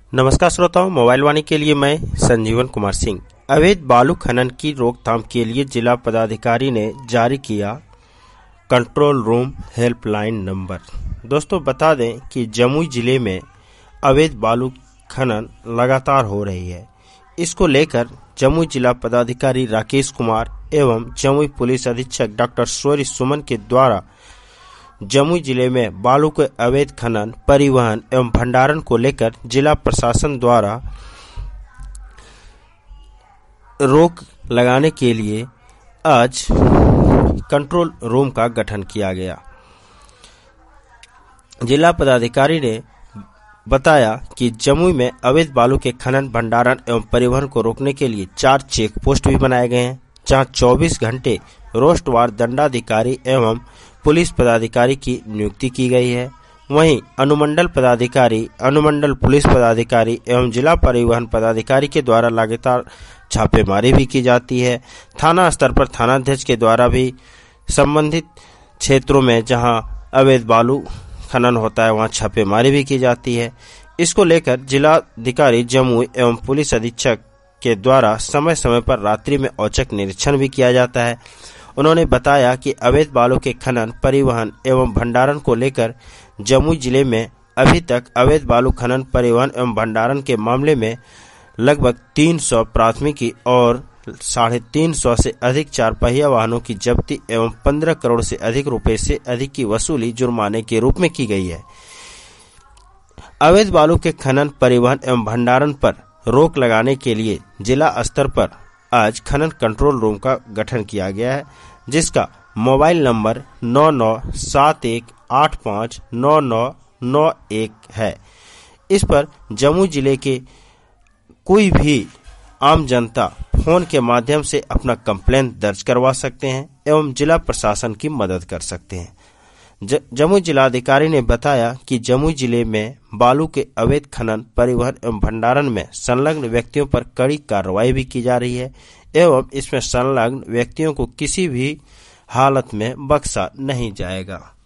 नमस्कार श्रोताओं, मोबाइल वाणी के लिए मैं संजीवन कुमार सिंह। अवैध बालू खनन की रोकथाम के लिए जिला पदाधिकारी ने जारी किया कंट्रोल रूम हेल्पलाइन नंबर। दोस्तों बता दें कि जमुई जिले में अवैध बालू खनन लगातार हो रही है। इसको लेकर जमुई जिला पदाधिकारी राकेश कुमार एवं जमुई पुलिस अधीक्षक डॉक्टर सूर्य सुमन के द्वारा जमुई जिले में बालू के अवैध खनन, परिवहन एवं भंडारण को लेकर जिला प्रशासन द्वारा रोक लगाने के लिए आज कंट्रोल रूम का गठन किया गया। जिला पदाधिकारी ने बताया कि जमुई में अवैध बालू के खनन, भंडारण एवं परिवहन को रोकने के लिए 4 चेक पोस्ट भी बनाए गए हैं, जहां 24 घंटे रोस्टवार दंडाधिकारी एवं पुलिस पदाधिकारी की नियुक्ति की गई है। वहीं अनुमंडल पदाधिकारी, अनुमंडल पुलिस पदाधिकारी एवं जिला परिवहन पदाधिकारी के द्वारा लगातार छापेमारी भी की जाती है। थाना स्तर पर थानाध्यक्ष के द्वारा भी संबंधित क्षेत्रों में जहां अवैध बालू खनन होता है वहां छापेमारी भी की जाती है। इसको लेकर जिलाधिकारी जमुई एवं पुलिस अधीक्षक के द्वारा समय समय पर रात्रि में औचक निरीक्षण भी किया जाता है। उन्होंने बताया कि अवैध बालू के खनन, परिवहन एवं भंडारण को लेकर जमुई जिले में अभी तक अवैध बालू खनन, परिवहन एवं भंडारण के मामले में लगभग 300 प्राथमिकी और 350 से अधिक 4 पहिया वाहनों की जब्ती एवं 15 करोड़ से अधिक रुपए से अधिक की वसूली जुर्माने के रूप में की गई है। अवैध बालू के खनन, परिवहन एवं भंडारण पर रोक लगाने के लिए जिला स्तर पर आज खनन कंट्रोल रूम का गठन किया गया है, जिसका मोबाइल नंबर 9971859991 है। इस पर जमुई जिले के कोई भी आम जनता फोन के माध्यम से अपना कंप्लेंट दर्ज करवा सकते हैं एवं जिला प्रशासन की मदद कर सकते हैं। जमुई जिलाधिकारी ने बताया कि जमुई जिले में बालू के अवैध खनन, परिवहन एवं भंडारण में संलग्न व्यक्तियों पर कड़ी कार्रवाई भी की जा रही है एवं इसमें संलग्न व्यक्तियों को किसी भी हालत में बख्शा नहीं जाएगा।